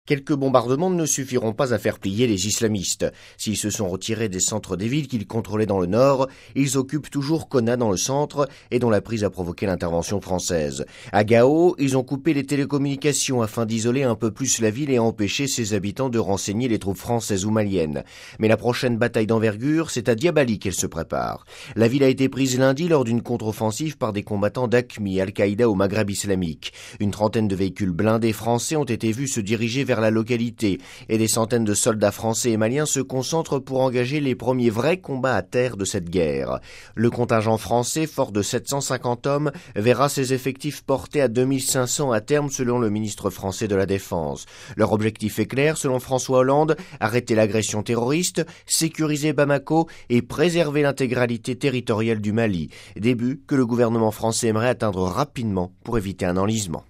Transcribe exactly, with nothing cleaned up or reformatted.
Quelques bombardements ne suffiront pas à faire plier les islamistes. S'ils se sont retirés des centres des villes qu'ils contrôlaient dans le nord, ils occupent toujours Konna dans le centre et dont la prise a provoqué l'intervention française. À Gao, ils ont coupé les télécommunications afin d'isoler un peu plus la ville et empêcher ses habitants de renseigner les troupes françaises ou maliennes. Mais la prochaine bataille d'envergure, c'est à Diabali qu'elle se prépare. La ville a été prise lundi lors d'une contre-offensive par des combattants d'A Q M I, Al-Qaïda au Maghreb islamique. Une trentaine de véhicules blindés français ont été vus se diriger vers la localité et des centaines de soldats français et maliens se concentrent pour engager les premiers vrais combats à terre de cette guerre. Le contingent français, fort de sept cent cinquante hommes, verra ses effectifs portés à deux mille cinq cents à terme selon le ministre français de la Défense. Leur objectif est clair, selon François Hollande, arrêter l'agression terroriste, sécuriser Bamako et préserver l'intégralité territoriale du Mali. Début que le gouvernement français aimerait atteindre rapidement pour éviter un enlisement.